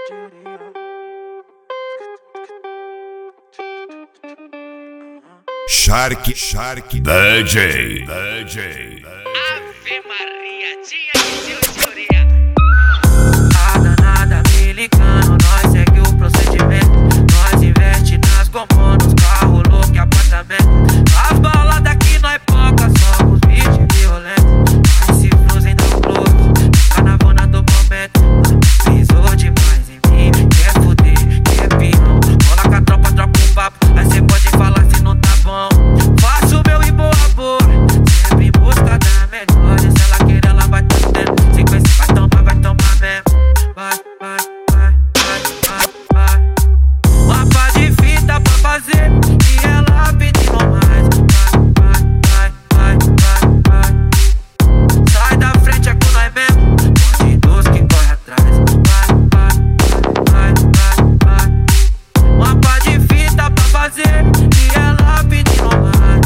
Shark DJ. Ave Maria, tinha nada me ligando, nós segue o procedimento. Nós investe nas comunas, carro louco e apartamento. As baladas aqui nós foca, somos bichos violentos. Mas se frusem dá um close, fica na vona do momento. Pisou demais em mim, quer fuder, quer pião. Cola com a tropa, troca um papo, aí cê pode falar se não tá bom. Faço o meu e boa, sempre em busca da melhor. Se ela querer, ela vai tendo. Sequência vai tomar mesmo. Vai. Uma pá de fita pra fazer e ela pedindo mais. Vai. Sai da frente, é com nós mesmo. Bandidos que corre atrás. Vai. Uma pá de fita pra fazer e ela pedindo mais.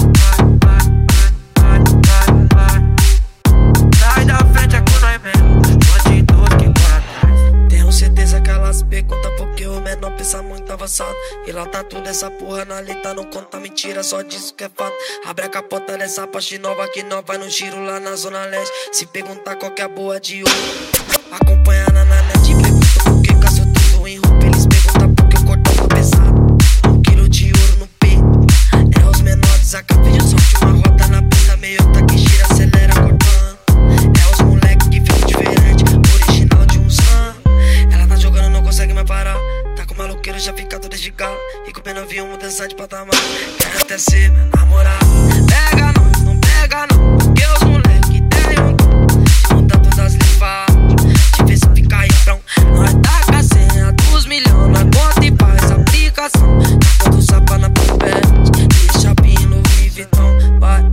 Vai. Sai da frente, é com nós mesmo. Bandidos que corre atrás. Tenho certeza que elas perguntam porque o menor pensa muito avançado. E lá tá tudo essa porra na letra, não conta mentira, só disso que é fato. Abre a capota dessa Porsche nova que nós vai no giro lá na zona leste. Se perguntar qual que é a boa de ouro, acompanha na net. Pergunta por que caço tudo em roupa, eles perguntam por que o cordão tá pesado. 1 quilo de ouro no peito, é os menores, a cabeça sorte uma roda na pista, meio tá que gira, acelera cortando. É os moleque que fica diferente, original de uns anos. Ela tá jogando, não consegue mais parar. Tá com maloqueiro, já fica todo de galo. E com o pena avião, mudança de patamar. Quer até ser minha namorada. Pega nós, não pega não, porque os moleque tem um dom de montar todas as levadas, de ver se fica aí prão. Nós taca a senha dos milhões, nós conta e faz aplicação. Taca do sapa na papete, deixa pin no Viviton. Vai.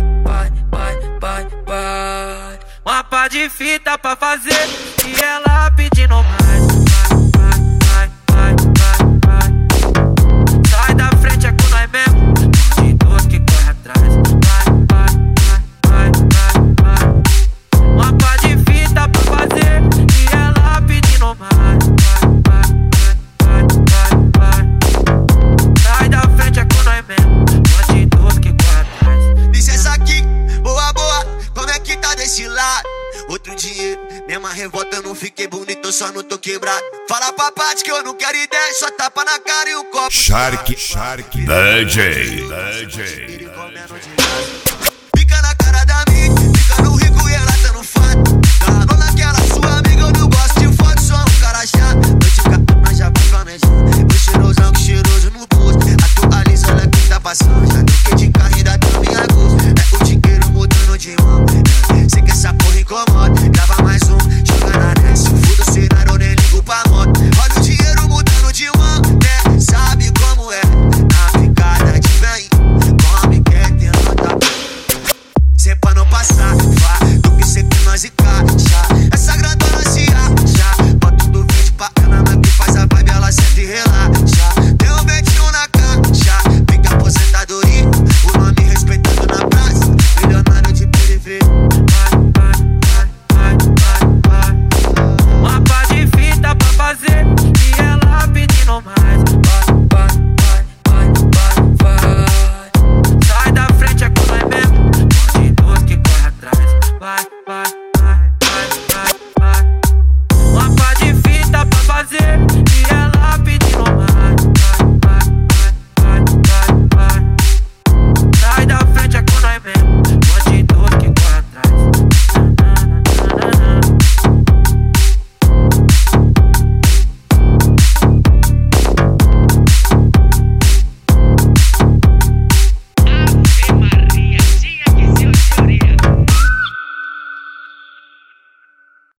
Uma pá de fita pra fazer e ela pedindo mais. Vai. Sai da frente, é com nós mesmo. Bandidos que corre atrás. Vai. Uma pá de fita pra fazer e ela pedindo mais. Vai. Sai da frente, é com nós mesmo. Bandidos que corre atrás. Licença aqui, boa, como é que tá desse lado? Outro dinheiro, mesma revolta, eu não fiquei bonito, eu só não tô quebrado. Fala pra parte que eu não quero ideia, só tapa na cara e o copo. Shark DJ. Ele comendo de